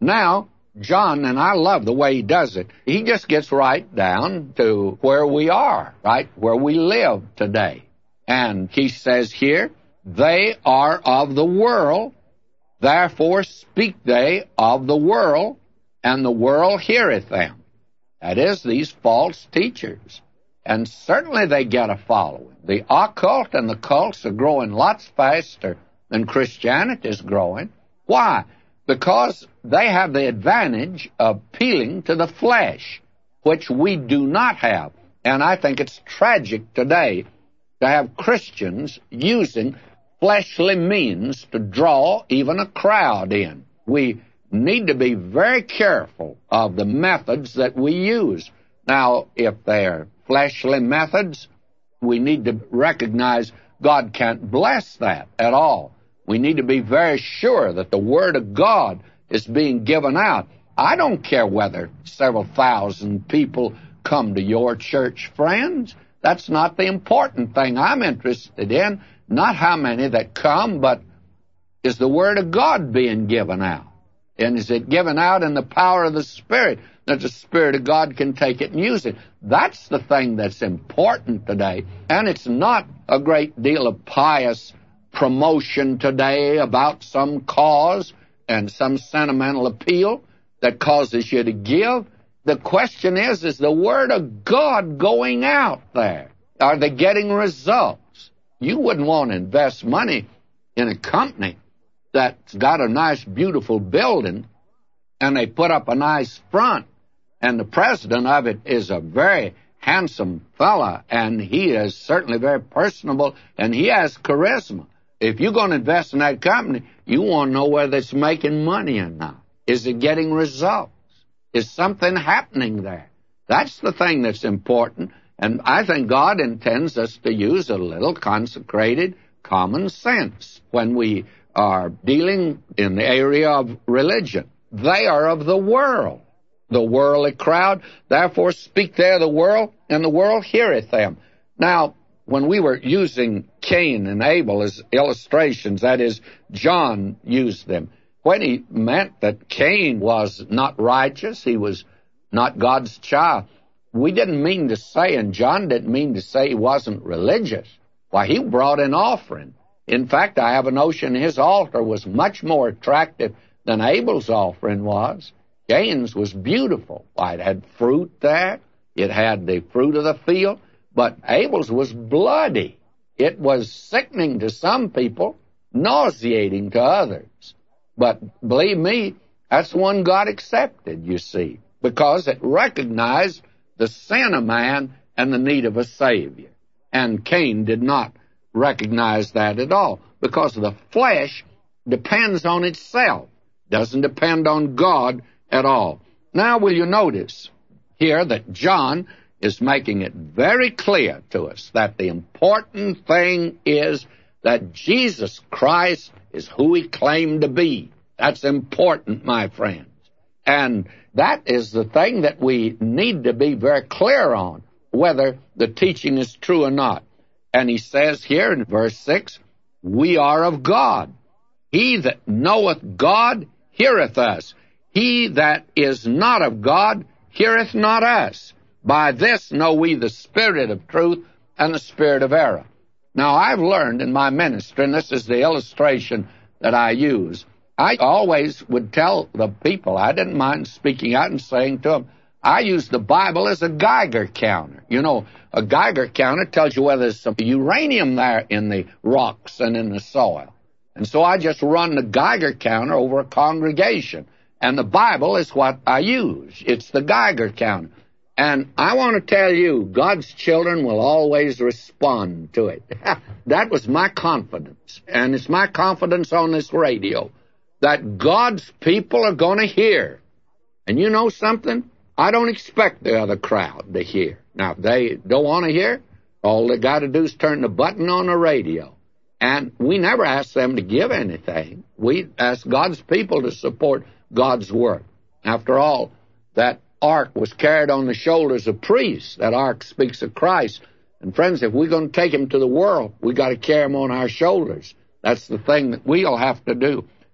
Now, John, and I love the way he does it, he just gets right down to where we are, right, where we live today. And he says here, they are of the world, therefore speak they of the world, and the world heareth them. That is, these false teachers. And certainly they get a following. The occult and the cults are growing lots faster than Christianity is growing. Why? Because they have the advantage of appealing to the flesh, which we do not have. And I think it's tragic today to have Christians using fleshly means to draw even a crowd in. We need to be very careful of the methods that we use. Now, if they're fleshly methods, we need to recognize God can't bless that at all. We need to be very sure that the Word of God is being given out. I don't care whether several thousand people come to your church, friends. That's not the important thing I'm interested in. Not how many that come, but is the Word of God being given out? And is it given out in the power of the Spirit, that the Spirit of God can take it and use it? That's the thing that's important today. And it's not a great deal of pious promotion today about some cause and some sentimental appeal that causes you to give. The question is the Word of God going out there? Are they getting results? You wouldn't want to invest money in a company that's got a nice, beautiful building, and they put up a nice front, and the president of it is a very handsome fella, and he is certainly very personable, and he has charisma. If you're going to invest in that company, you want to know whether it's making money or not. Is it getting results? Is something happening there? That's the thing that's important, and I think God intends us to use a little consecrated common sense when we are dealing in the area of religion. They are of the world, the worldly crowd. Therefore speak they of the world, and the world heareth them. Now, when we were using Cain and Abel as illustrations, that is, John used them, when he meant that Cain was not righteous, he was not God's child, we didn't mean to say, and John didn't mean to say he wasn't religious. Why, he brought an offering. In fact, I have a notion his altar was much more attractive than Abel's offering was. Cain's was beautiful. Why, it had fruit there. It had the fruit of the field. But Abel's was bloody. It was sickening to some people, nauseating to others. But believe me, that's one God accepted, you see, because it recognized the sin of man and the need of a Savior. And Cain did not recognize that at all, because the flesh depends on itself, doesn't depend on God at all. Now, will you notice here that John is making it very clear to us that the important thing is that Jesus Christ is who he claimed to be. That's important, my friends. And that is the thing that we need to be very clear on, whether the teaching is true or not. And he says here in verse 6, we are of God. He that knoweth God heareth us. He that is not of God heareth not us. By this know we the spirit of truth and the spirit of error. Now, I've learned in my ministry, and this is the illustration that I use, I always would tell the people, I didn't mind speaking out and saying to them, I use the Bible as a Geiger counter. You know, a Geiger counter tells you whether there's some uranium there in the rocks and in the soil. And so I just run the Geiger counter over a congregation. And the Bible is what I use. It's the Geiger counter. And I want to tell you, God's children will always respond to it. That was my confidence. And it's my confidence on this radio that God's people are going to hear. And you know something? I don't expect the other crowd to hear. Now, if they don't want to hear, all they got to do is turn the button on the radio. And we never ask them to give anything. We ask God's people to support God's work. After all, that ark was carried on the shoulders of priests. That ark speaks of Christ. And friends, if we're going to take him to the world, we got to carry him on our shoulders. That's the thing that we'll have to do.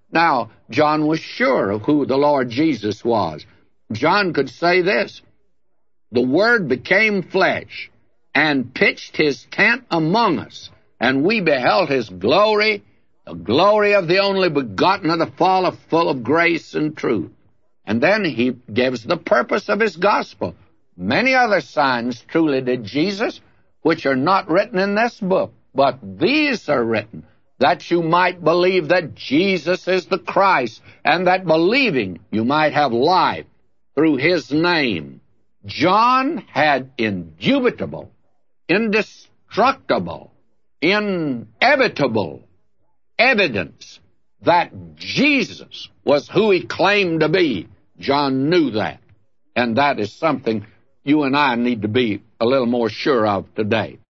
Now, John was sure of who the Lord Jesus was. John could say this, "The Word became flesh and pitched his tent among us, and we beheld his glory, the glory of the only begotten of the Father, full of grace and truth." And then he gives the purpose of his gospel. "Many other signs truly did Jesus, which are not written in this book, but these are written, that you might believe that Jesus is the Christ, and that believing you might have life through his name." John had indubitable, indestructible, inevitable evidence that Jesus was who he claimed to be. John knew that. And that is something you and I need to be a little more sure of today.